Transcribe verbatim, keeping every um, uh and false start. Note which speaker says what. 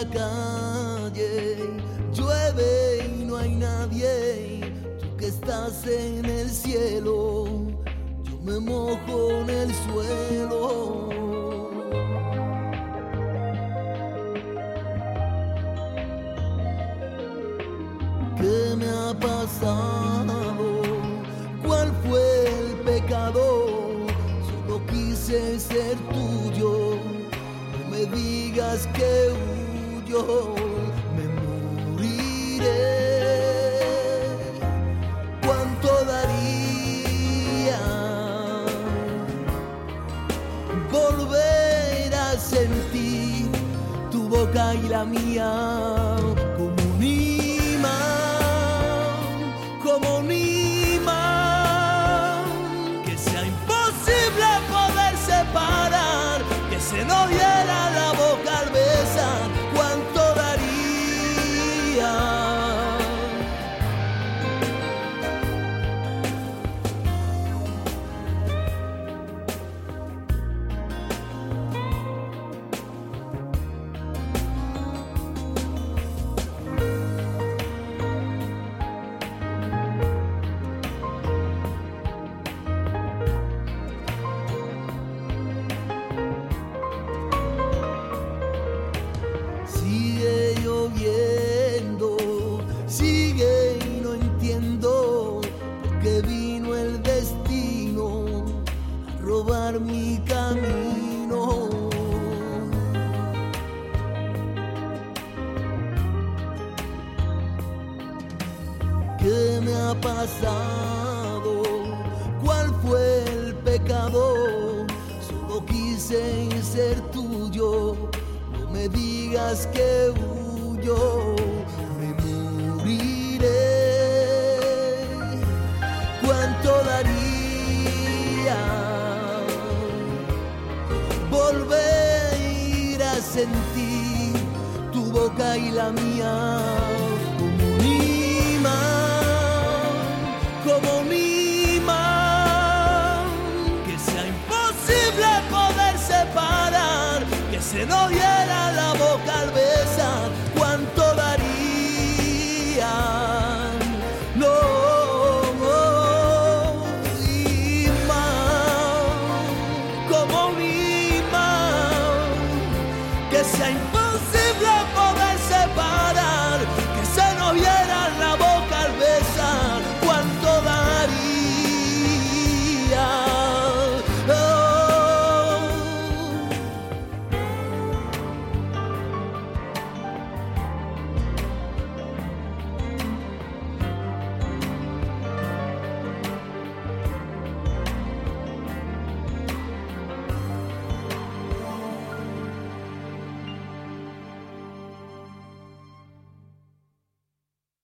Speaker 1: la calle, llueve y no hay nadie. Tú que estás en el cielo, yo me mojo en el suelo. ¿Qué me ha pasado? ¿Cuál fue el pecado? Solo quise ser tuyo. No me digas que huyo, me moriré. ¿Cuánto daría volver a sentir tu boca y la mía como un imán, como un imán? Que sea imposible poder separar, que se nos hiera la boca al besar. ¿Cuánto daría? Sigue lloviendo, sigue y no entiendo por qué vino el destino a robar mi camino. ¿Qué me ha pasado? ¿Cuál fue el pecado? Solo quise ser tuyo. No me digas que huyo, me moriré. ¿Cuánto daría volver a sentir tu boca y la mía como un imán, como un imán? Que sea imposible poder separar, que se nos hiera la boca al besar. ¿Cuánto darían? No, no, imán, como un imán. Que sea imposible